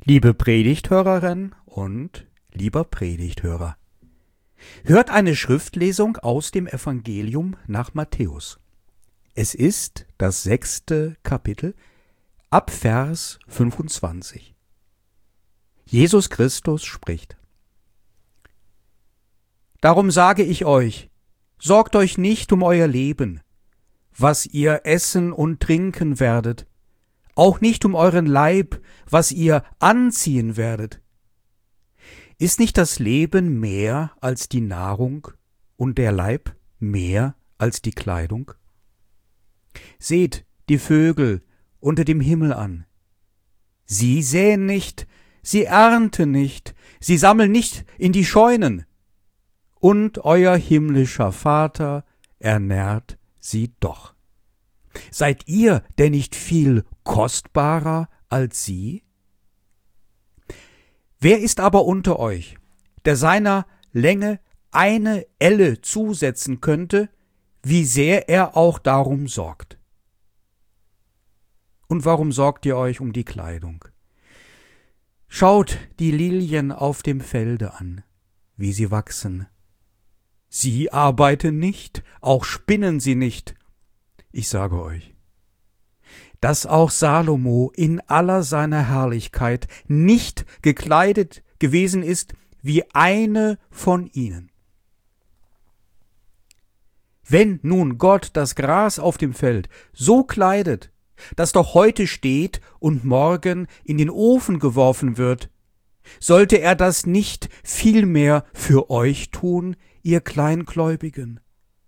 Liebe Predigthörerin und lieber Predigthörer, hört eine Schriftlesung aus dem Evangelium nach Matthäus. Es ist das 6. Kapitel ab Vers 25. Jesus Christus spricht: Darum sage ich euch, sorgt euch nicht um euer Leben, was ihr essen und trinken werdet, auch nicht um euren Leib, was ihr anziehen werdet. Ist nicht das Leben mehr als die Nahrung und der Leib mehr als die Kleidung? Seht die Vögel unter dem Himmel an. Sie säen nicht, sie ernten nicht, sie sammeln nicht in die Scheunen. Und euer himmlischer Vater ernährt sie doch. Seid ihr denn nicht viel kostbarer als sie? Wer ist aber unter euch, der seiner Länge eine Elle zusetzen könnte, wie sehr er auch darum sorgt? Und warum sorgt ihr euch um die Kleidung? Schaut die Lilien auf dem Felde an, wie sie wachsen. Sie arbeiten nicht, auch spinnen sie nicht. Ich sage euch, dass auch Salomo in aller seiner Herrlichkeit nicht gekleidet gewesen ist wie eine von ihnen. Wenn nun Gott das Gras auf dem Feld so kleidet, das doch heute steht und morgen in den Ofen geworfen wird, sollte er das nicht vielmehr für euch tun, ihr Kleingläubigen?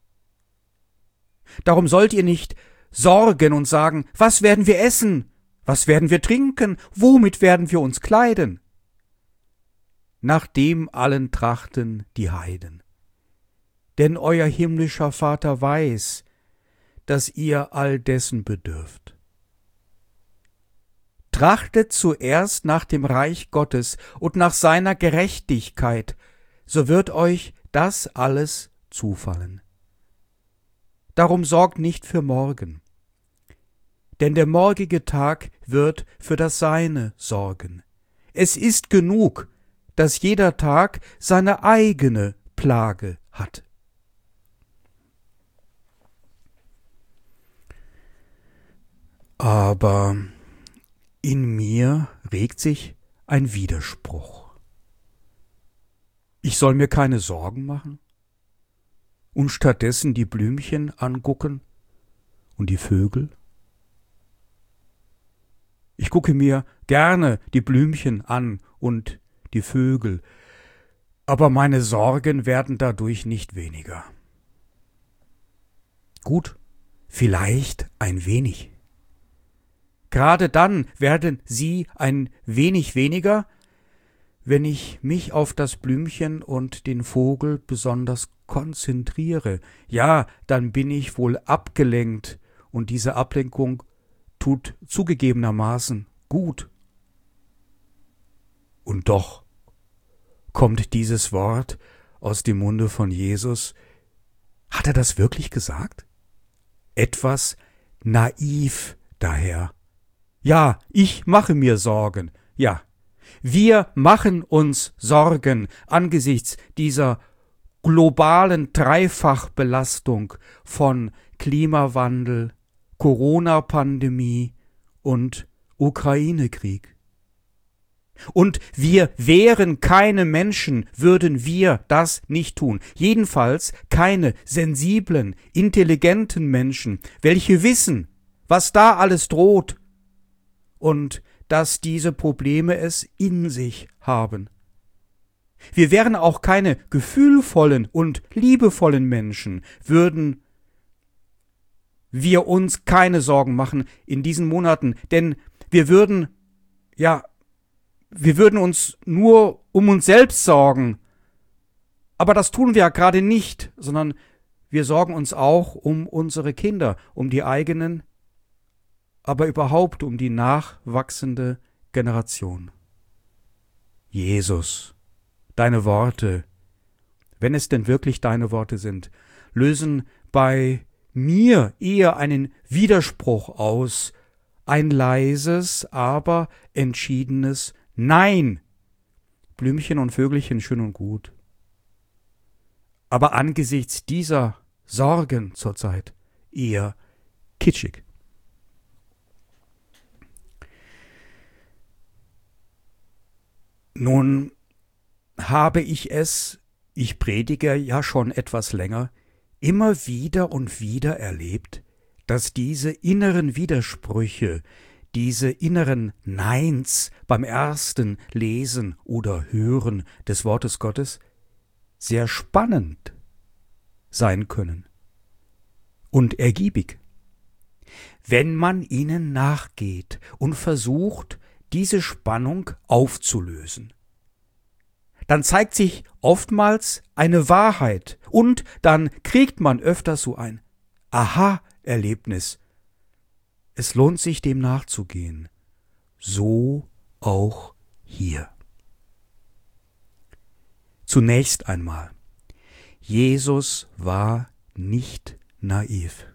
Darum sollt ihr nicht sorgen und sagen, was werden wir essen? Was werden wir trinken? Womit werden wir uns kleiden? Nach dem allen trachten die Heiden. Denn euer himmlischer Vater weiß, dass ihr all dessen bedürft. Trachtet zuerst nach dem Reich Gottes und nach seiner Gerechtigkeit, so wird euch das alles zufallen. Darum sorgt nicht für morgen, denn der morgige Tag wird für das Seine sorgen. Es ist genug, dass jeder Tag seine eigene Plage hat. Aber in mir regt sich ein Widerspruch. Ich soll mir keine Sorgen machen und stattdessen die Blümchen angucken und die Vögel? Ich gucke mir gerne die Blümchen an und die Vögel, aber meine Sorgen werden dadurch nicht weniger. Gut, vielleicht ein wenig. Gerade dann werden sie ein wenig weniger, wenn ich mich auf das Blümchen und den Vogel besonders konzentriere. Ja, dann bin ich wohl abgelenkt, und diese Ablenkung tut zugegebenermaßen gut. Und doch kommt dieses Wort aus dem Munde von Jesus. Hat er das wirklich gesagt? Etwas naiv daher. Ja, ich mache mir Sorgen. Ja, wir machen uns Sorgen angesichts dieser globalen Dreifachbelastung von Klimawandel, Corona-Pandemie und Ukraine-Krieg. Und wir wären keine Menschen, würden wir das nicht tun. Jedenfalls keine sensiblen, intelligenten Menschen, welche wissen, was da alles droht und dass diese Probleme es in sich haben. Wir wären auch keine gefühlvollen und liebevollen Menschen, würden wir uns keine Sorgen machen in diesen Monaten, denn wir würden uns nur um uns selbst sorgen. Aber das tun wir ja gerade nicht, sondern wir sorgen uns auch um unsere Kinder, um die eigenen, aber überhaupt um die nachwachsende Generation. Jesus, deine Worte, wenn es denn wirklich deine Worte sind, lösen bei mir eher einen Widerspruch aus, ein leises, aber entschiedenes Nein, Blümchen und Vögelchen schön und gut. Aber angesichts dieser Sorgen zurzeit eher kitschig. Nun habe ich es, ich predige ja schon etwas länger, immer wieder und wieder erlebt, dass diese inneren Widersprüche, diese inneren Neins beim ersten Lesen oder Hören des Wortes Gottes sehr spannend sein können und ergiebig, wenn man ihnen nachgeht und versucht, diese Spannung aufzulösen. Dann zeigt sich oftmals eine Wahrheit und dann kriegt man öfters so ein Aha-Erlebnis. Es lohnt sich, dem nachzugehen. So auch hier. Zunächst einmal, Jesus war nicht naiv.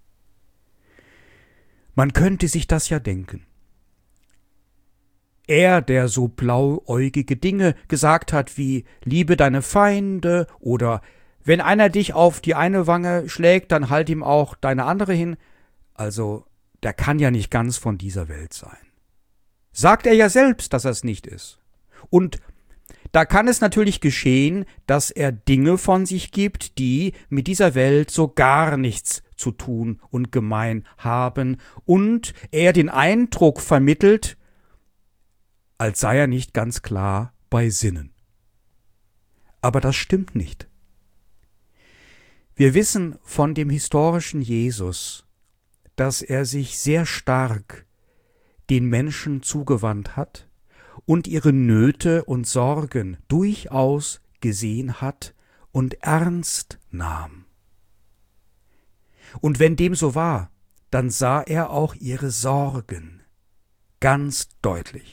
Man könnte sich das ja denken. Er, der so blauäugige Dinge gesagt hat wie liebe deine Feinde oder wenn einer dich auf die eine Wange schlägt, dann halt ihm auch deine andere hin. Also, der kann ja nicht ganz von dieser Welt sein. Sagt er ja selbst, dass er es nicht ist. Und da kann es natürlich geschehen, dass er Dinge von sich gibt, die mit dieser Welt so gar nichts zu tun und gemein haben und er den Eindruck vermittelt, als sei er nicht ganz klar bei Sinnen. Aber das stimmt nicht. Wir wissen von dem historischen Jesus, dass er sich sehr stark den Menschen zugewandt hat und ihre Nöte und Sorgen durchaus gesehen hat und ernst nahm. Und wenn dem so war, dann sah er auch ihre Sorgen ganz deutlich.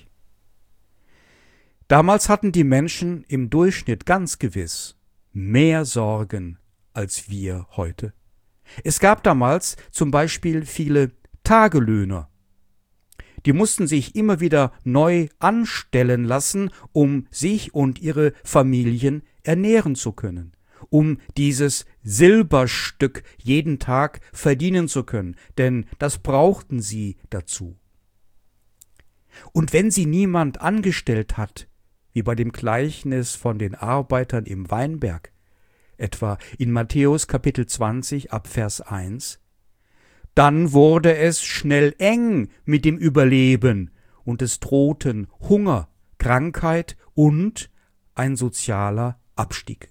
Damals hatten die Menschen im Durchschnitt ganz gewiss mehr Sorgen als wir heute. Es gab damals zum Beispiel viele Tagelöhner. Die mussten sich immer wieder neu anstellen lassen, um sich und ihre Familien ernähren zu können, um dieses Silberstück jeden Tag verdienen zu können, denn das brauchten sie dazu. Und wenn sie niemand angestellt hat, wie bei dem Gleichnis von den Arbeitern im Weinberg, etwa in Matthäus Kapitel 20 ab Vers 1, dann wurde es schnell eng mit dem Überleben und es drohten Hunger, Krankheit und ein sozialer Abstieg.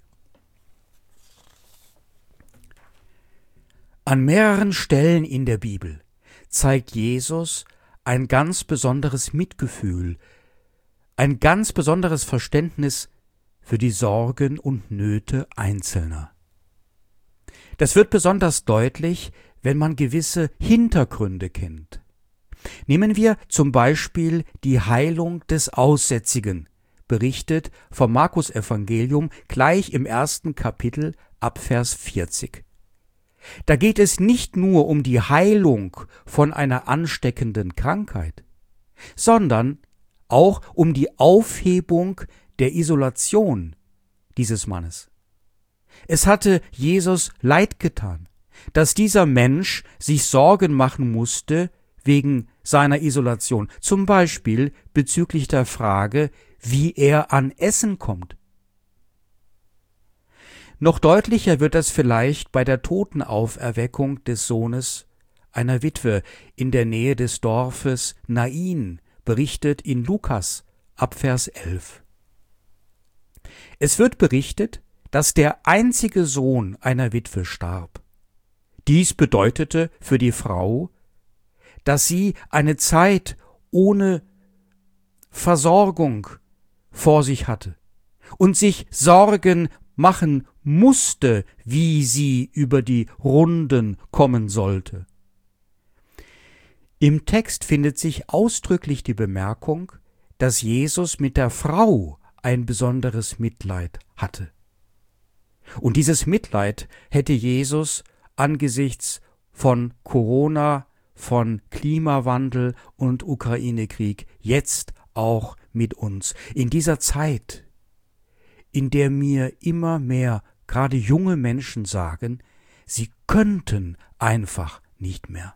An mehreren Stellen in der Bibel zeigt Jesus ein ganz besonderes Mitgefühl, ein ganz besonderes Verständnis für die Sorgen und Nöte Einzelner. Das wird besonders deutlich, wenn man gewisse Hintergründe kennt. Nehmen wir zum Beispiel die Heilung des Aussätzigen, berichtet vom Markus-Evangelium gleich im 1. Kapitel ab Vers 40. Da geht es nicht nur um die Heilung von einer ansteckenden Krankheit, sondern auch um die Aufhebung der Isolation dieses Mannes. Es hatte Jesus leid getan, dass dieser Mensch sich Sorgen machen musste wegen seiner Isolation, zum Beispiel bezüglich der Frage, wie er an Essen kommt. Noch deutlicher wird das vielleicht bei der Totenauferweckung des Sohnes einer Witwe in der Nähe des Dorfes Nain, berichtet in Lukas ab Vers 11. Es wird berichtet, dass der einzige Sohn einer Witwe starb. Dies bedeutete für die Frau, dass sie eine Zeit ohne Versorgung vor sich hatte und sich Sorgen machen musste, wie sie über die Runden kommen sollte. Im Text findet sich ausdrücklich die Bemerkung, dass Jesus mit der Frau ein besonderes Mitleid hatte. Und dieses Mitleid hätte Jesus angesichts von Corona, von Klimawandel und Ukraine-Krieg jetzt auch mit uns in dieser Zeit, in der mir immer mehr gerade junge Menschen sagen, sie könnten einfach nicht mehr.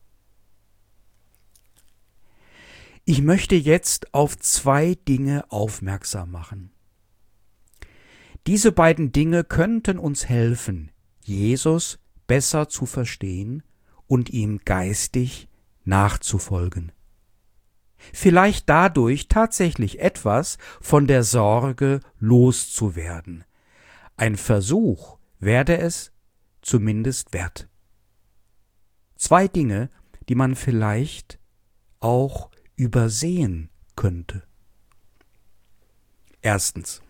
Ich möchte jetzt auf 2 Dinge aufmerksam machen. Diese beiden Dinge könnten uns helfen, Jesus besser zu verstehen und ihm geistig nachzufolgen. Vielleicht dadurch tatsächlich etwas von der Sorge loszuwerden. Ein Versuch werde es zumindest wert. 2 Dinge, die man vielleicht auch übersehen könnte. Erstens.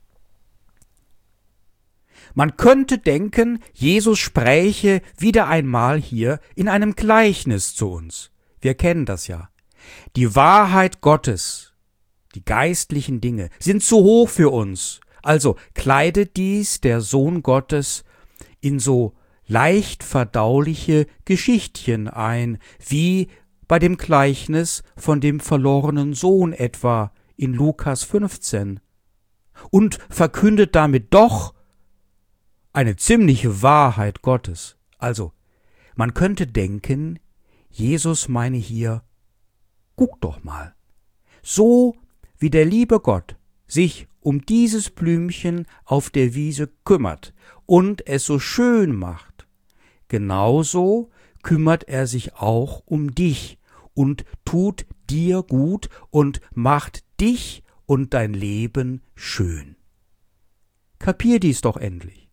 Man könnte denken, Jesus spräche wieder einmal hier in einem Gleichnis zu uns. Wir kennen das ja. Die Wahrheit Gottes, die geistlichen Dinge, sind zu hoch für uns. Also kleidet dies der Sohn Gottes in so leicht verdauliche Geschichtchen ein, wie bei dem Gleichnis von dem verlorenen Sohn etwa in Lukas 15, und verkündet damit doch eine ziemliche Wahrheit Gottes. Also, man könnte denken, Jesus meine hier, guck doch mal, so wie der liebe Gott sich um dieses Blümchen auf der Wiese kümmert und es so schön macht, genauso kümmert er sich auch um dich und tut dir gut und macht dich und dein Leben schön. Kapier dies doch endlich.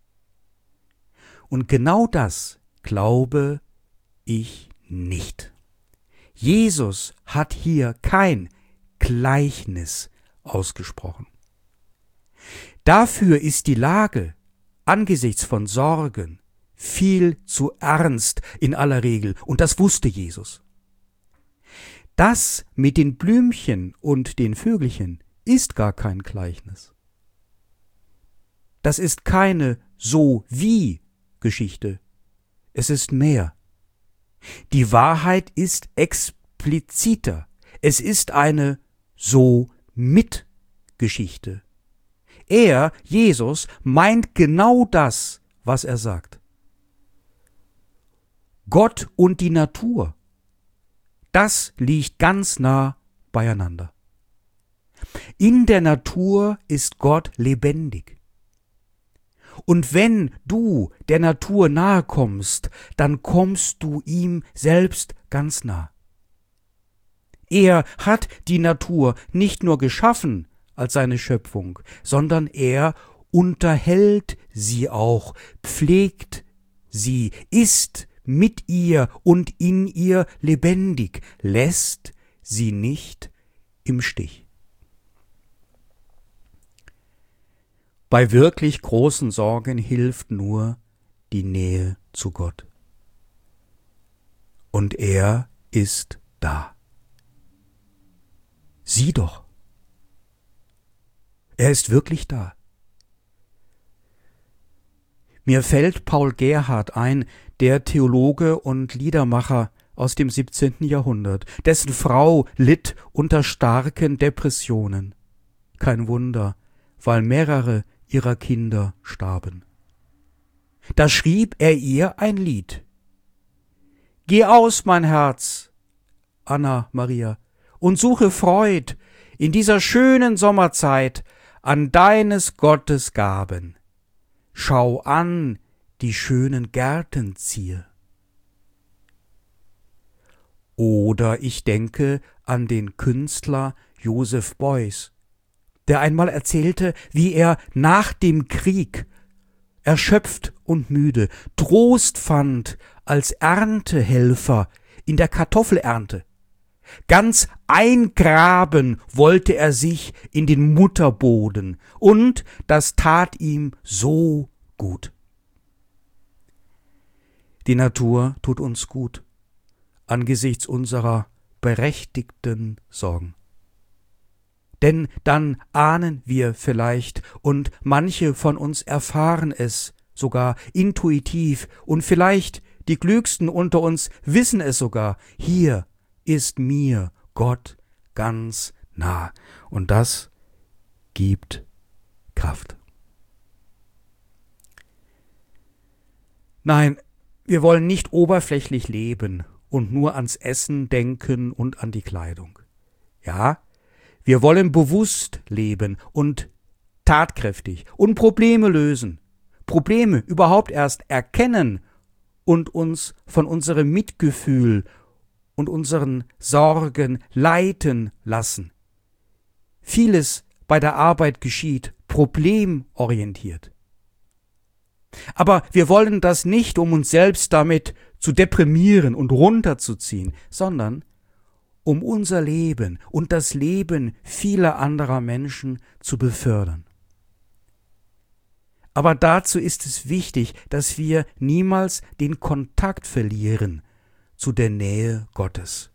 Und genau das glaube ich nicht. Jesus hat hier kein Gleichnis ausgesprochen. Dafür ist die Lage angesichts von Sorgen viel zu ernst in aller Regel, und das wusste Jesus. Das mit den Blümchen und den Vögelchen ist gar kein Gleichnis. Das ist keine So-wie-Geschichte. Es ist mehr. Die Wahrheit ist expliziter. Es ist eine So-mit-Geschichte. Er, Jesus, meint genau das, was er sagt. Gott und die Natur, das liegt ganz nah beieinander. In der Natur ist Gott lebendig. Und wenn du der Natur nahe kommst, dann kommst du ihm selbst ganz nah. Er hat die Natur nicht nur geschaffen als seine Schöpfung, sondern er unterhält sie auch, pflegt sie, ist mit ihr und in ihr lebendig, lässt sie nicht im Stich. Bei wirklich großen Sorgen hilft nur die Nähe zu Gott. Und er ist da. Sieh doch. Er ist wirklich da. Mir fällt Paul Gerhardt ein, der Theologe und Liedermacher aus dem 17. Jahrhundert, dessen Frau litt unter starken Depressionen. Kein Wunder, weil mehrere ihrer Kinder starben. Da schrieb er ihr ein Lied. Geh aus, mein Herz, Anna Maria, und suche Freud in dieser schönen Sommerzeit an deines Gottes Gaben. Schau an die schönen Gärtenzieher. Oder ich denke an den Künstler Joseph Beuys, der einmal erzählte, wie er nach dem Krieg, erschöpft und müde, Trost fand als Erntehelfer in der Kartoffelernte. Ganz eingraben wollte er sich in den Mutterboden, und das tat ihm so gut. Die Natur tut uns gut, angesichts unserer berechtigten Sorgen. Denn dann ahnen wir vielleicht, und manche von uns erfahren es sogar intuitiv, und vielleicht die Klügsten unter uns wissen es sogar, hier ist mir Gott ganz nah. Und das gibt Kraft. Nein, wir wollen nicht oberflächlich leben und nur ans Essen denken und an die Kleidung. Ja, wir wollen bewusst leben und tatkräftig und Probleme lösen. Probleme überhaupt erst erkennen und uns von unserem Mitgefühl und unseren Sorgen leiten lassen. Vieles bei der Arbeit geschieht problemorientiert. Aber wir wollen das nicht, um uns selbst damit zu deprimieren und runterzuziehen, sondern um unser Leben und das Leben vieler anderer Menschen zu befördern. Aber dazu ist es wichtig, dass wir niemals den Kontakt verlieren zu der Nähe Gottes.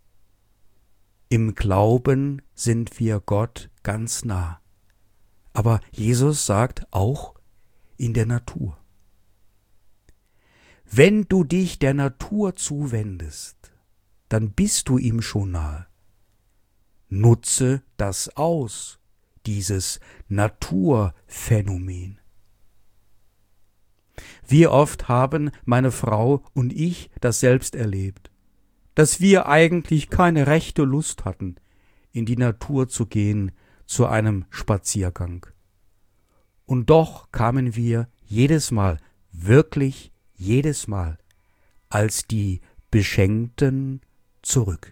Im Glauben sind wir Gott ganz nah. Aber Jesus sagt auch in der Natur. Wenn du dich der Natur zuwendest, dann bist du ihm schon nahe. Nutze das aus, dieses Naturphänomen. Wie oft haben meine Frau und ich das selbst erlebt, dass wir eigentlich keine rechte Lust hatten, in die Natur zu gehen, zu einem Spaziergang. Und doch kamen wir jedes Mal, wirklich jedes Mal, als die Beschenkten zurück.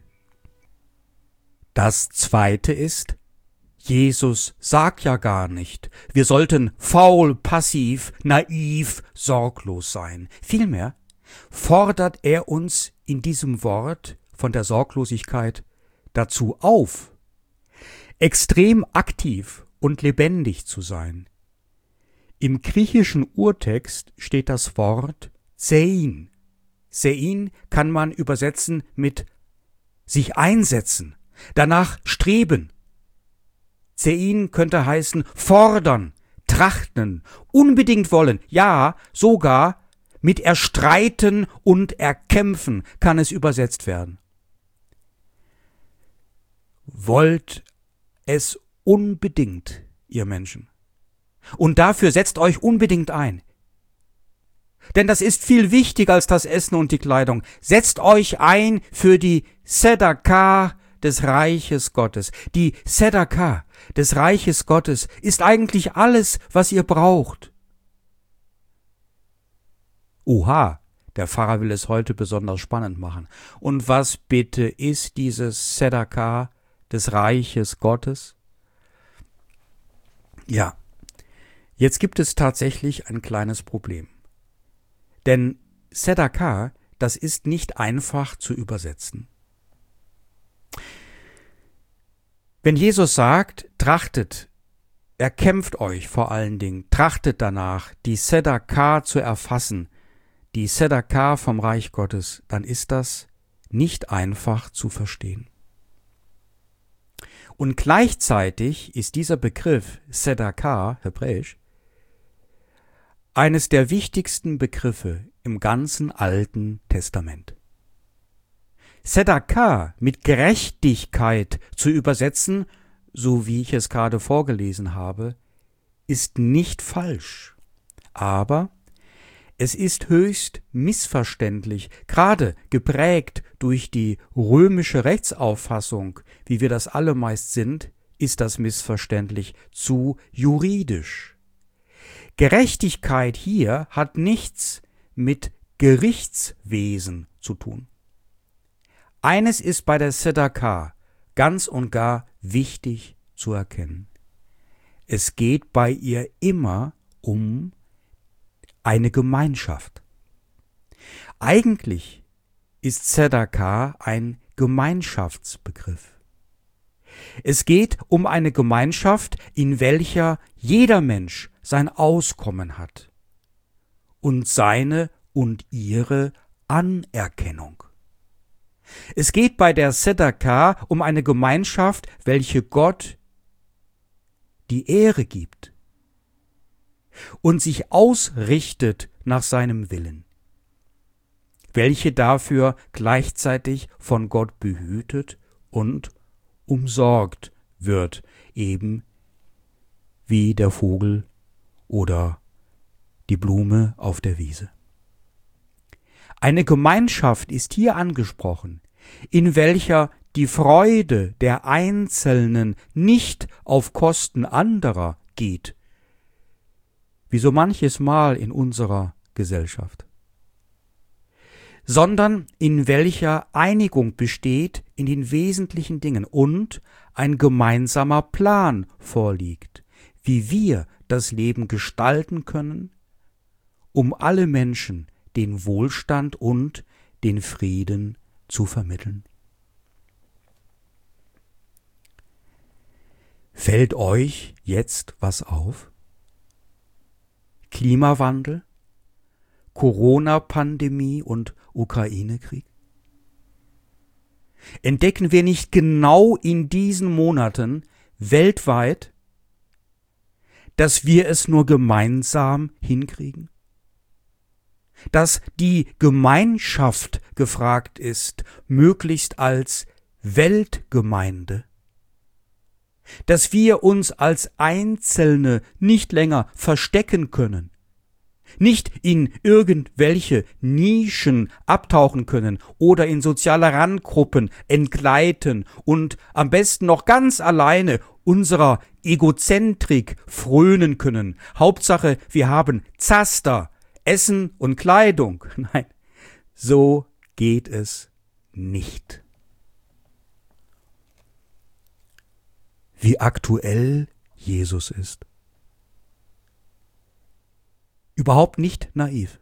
Das Zweite ist, Jesus sagt ja gar nicht, wir sollten faul, passiv, naiv, sorglos sein. Vielmehr fordert er uns in diesem Wort von der Sorglosigkeit dazu auf, extrem aktiv und lebendig zu sein. Im griechischen Urtext steht das Wort Sein. Sein kann man übersetzen mit sich einsetzen, danach streben. Sein könnte heißen fordern, trachten, unbedingt wollen, ja, sogar mit erstreiten und erkämpfen kann es übersetzt werden. Wollt es unbedingt, ihr Menschen. Und dafür setzt euch unbedingt ein. Denn das ist viel wichtiger als das Essen und die Kleidung. Setzt euch ein für die Sedakah des Reiches Gottes. Die Sedakah des Reiches Gottes ist eigentlich alles, was ihr braucht. Oha, der Pfarrer will es heute besonders spannend machen. Und was bitte ist dieses Sedakah des Reiches Gottes? Ja, jetzt gibt es tatsächlich ein kleines Problem. Denn Sedakah, das ist nicht einfach zu übersetzen. Wenn Jesus sagt, trachtet, erkämpft euch vor allen Dingen, trachtet danach, die Sedakah zu erfassen, die Sedakah vom Reich Gottes, dann ist das nicht einfach zu verstehen. Und gleichzeitig ist dieser Begriff Sedakah, hebräisch, eines der wichtigsten Begriffe im ganzen Alten Testament. Sedakah mit Gerechtigkeit zu übersetzen, so wie ich es gerade vorgelesen habe, ist nicht falsch, aber es ist höchst missverständlich, gerade geprägt durch die römische Rechtsauffassung, wie wir das alle meist sind, ist das missverständlich zu juridisch. Gerechtigkeit hier hat nichts mit Gerichtswesen zu tun. Eines ist bei der Sedakah ganz und gar wichtig zu erkennen. Es geht bei ihr immer um eine Gemeinschaft. Eigentlich ist Sedakah ein Gemeinschaftsbegriff. Es geht um eine Gemeinschaft, in welcher jeder Mensch sein Auskommen hat und seine und ihre Anerkennung. Es geht bei der Sedakah um eine Gemeinschaft, welche Gott die Ehre gibt und sich ausrichtet nach seinem Willen, welche dafür gleichzeitig von Gott behütet und umsorgt wird, eben wie der Vogel oder die Blume auf der Wiese. Eine Gemeinschaft ist hier angesprochen, in welcher die Freude der Einzelnen nicht auf Kosten anderer geht, wie so manches Mal in unserer Gesellschaft, sondern in welcher Einigung besteht in den wesentlichen Dingen und ein gemeinsamer Plan vorliegt, wie wir das Leben gestalten können, um alle Menschen den Wohlstand und den Frieden zu vermitteln. Fällt euch jetzt was auf? Klimawandel, Corona-Pandemie und Ukraine-Krieg? Entdecken wir nicht genau in diesen Monaten weltweit, dass wir es nur gemeinsam hinkriegen? Dass die Gemeinschaft gefragt ist, möglichst als Weltgemeinde? Dass wir uns als Einzelne nicht länger verstecken können, nicht in irgendwelche Nischen abtauchen können oder in soziale Randgruppen entgleiten und am besten noch ganz alleine unserer Egozentrik frönen können. Hauptsache, wir haben Zaster, Essen und Kleidung. Nein, so geht es nicht. Wie aktuell Jesus ist. Überhaupt nicht naiv.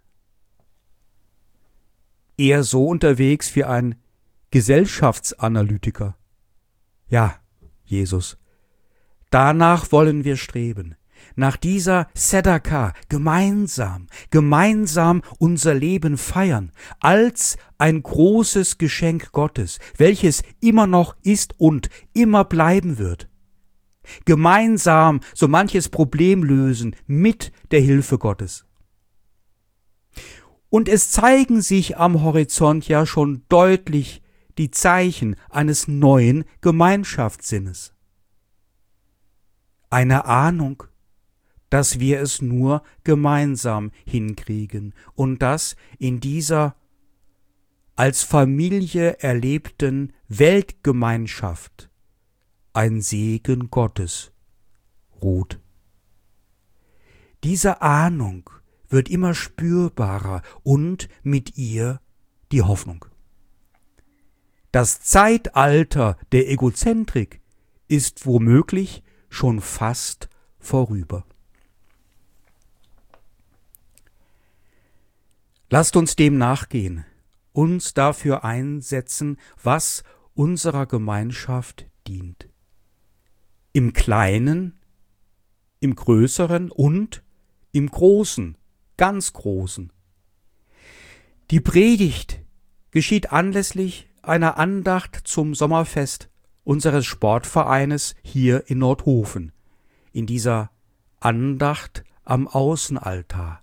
Eher so unterwegs wie ein Gesellschaftsanalytiker. Ja, Jesus, danach wollen wir streben. Nach dieser Sedaka gemeinsam unser Leben feiern, als ein großes Geschenk Gottes, welches immer noch ist und immer bleiben wird. Gemeinsam so manches Problem lösen mit der Hilfe Gottes. Und es zeigen sich am Horizont ja schon deutlich die Zeichen eines neuen Gemeinschaftssinnes. Eine Ahnung, dass wir es nur gemeinsam hinkriegen und dass in dieser als Familie erlebten Weltgemeinschaft ein Segen Gottes ruht. Diese Ahnung wird immer spürbarer und mit ihr die Hoffnung. Das Zeitalter der Egozentrik ist womöglich schon fast vorüber. Lasst uns dem nachgehen, uns dafür einsetzen, was unserer Gemeinschaft dient. Im Kleinen, im Größeren und im Großen, ganz Großen. Die Predigt geschieht anlässlich einer Andacht zum Sommerfest unseres Sportvereines hier in Nordhofen, in dieser Andacht am Außenaltar.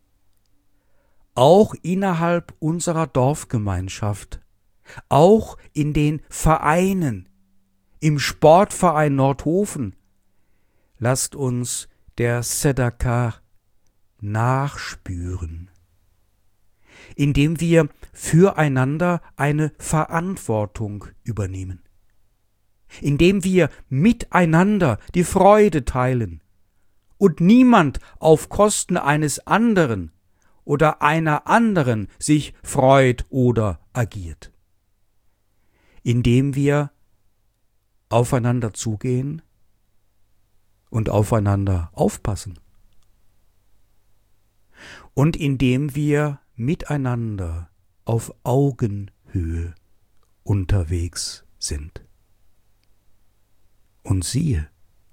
Auch innerhalb unserer Dorfgemeinschaft, auch in den Vereinen, im Sportverein Nordhofen, lasst uns der Sedaka nachspüren, indem wir füreinander eine Verantwortung übernehmen, indem wir miteinander die Freude teilen und niemand auf Kosten eines anderen oder einer anderen sich freut oder agiert, indem wir aufeinander zugehen und aufeinander aufpassen und indem wir miteinander auf Augenhöhe unterwegs sind. Und siehe,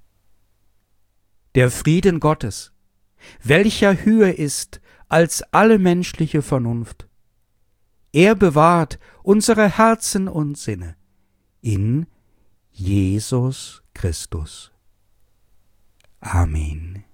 der Frieden Gottes, welcher höher ist als alle menschliche Vernunft, er bewahrt unsere Herzen und Sinne in Jesus Christus. Amen.